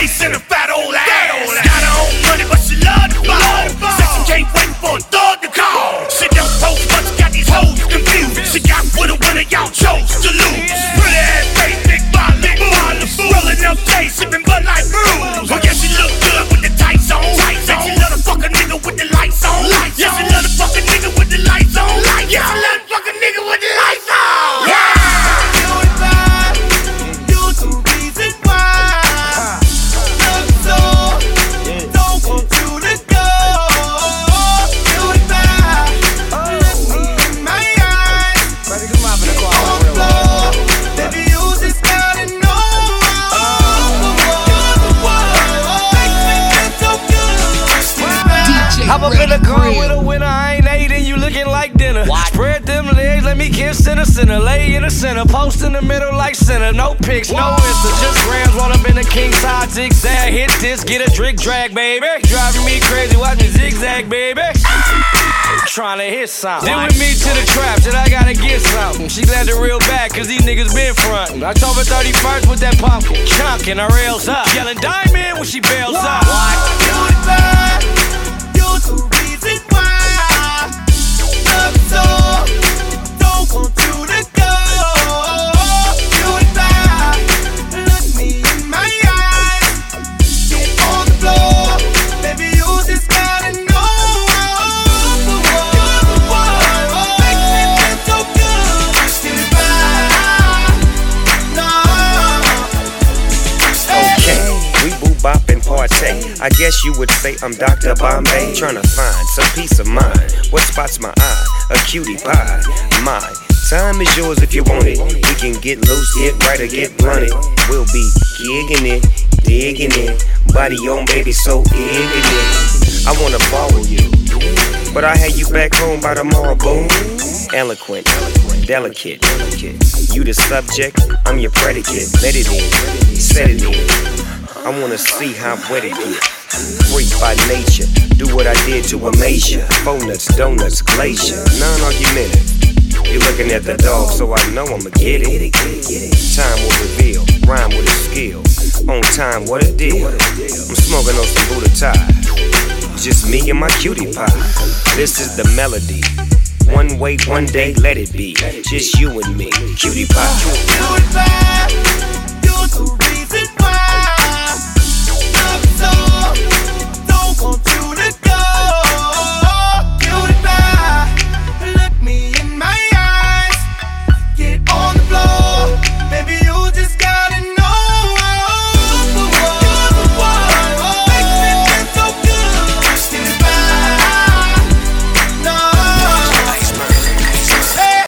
face and a fat old ass. Got her own money, but she love the ball. Said she can't wait for a thug to call. She don't post, but she got these hoes confused. She got with a winner, y'all chose to lose. Pretty ass face, big body, rolling up J, sipping Bud Light brews. Well, yeah, she look good with the tights on. Said she love to fuck a nigga with the lights on. Yeah, she love to fuck a nigga with the lights on. Yeah, she love to fuck a nigga with the lights on. Yeah. Hop up in the car with a winner, I ain't ate and you looking like dinner. Spread them legs, let me kiss center. Lay in the center, post in the middle like center. No pics, no Insta, just grams. Roll up in the king side zigzag. Hit this, get a drink drag, baby. Driving me crazy, watch me zigzag, baby. Trying to hit something. Deal with me to the trap, shit, I gotta get something. She glad the real bad, cause these niggas been frontin'. October 31st with that pumpkin, chunkin' her rails up. Yelling diamond when she bails up. The reason why love so don't want you to go. You and I, look me in my eyes, get on the floor, baby. You just gotta know you're the one, makes me feel so good. Still by, no. Okay, we boo bop and partay. I guess you would say I'm Dr. Bombay, tryna find some peace of mind. What spots my eye? A cutie pie. My time is yours if you want it. We can get loose, get right, or get blunted. We'll be gigging it, digging it. Body on, baby, so digging it. I wanna ball with you, but I had you back home by tomorrow, boom. Eloquent, delicate. You the subject, I'm your predicate. Let it in, set it in. I wanna see how wet it get. Freak by nature, do what I did to Amasia. Phone nuts, donuts, glacier, non-argumentative. You're looking at the dog, so I know I'ma get it. Time will reveal, rhyme with a skill. On time, what a deal. I'm smoking on some Buddha tie. Just me and my cutie pie. This is the melody. One way, one day, let it be. Just you and me, cutie pie.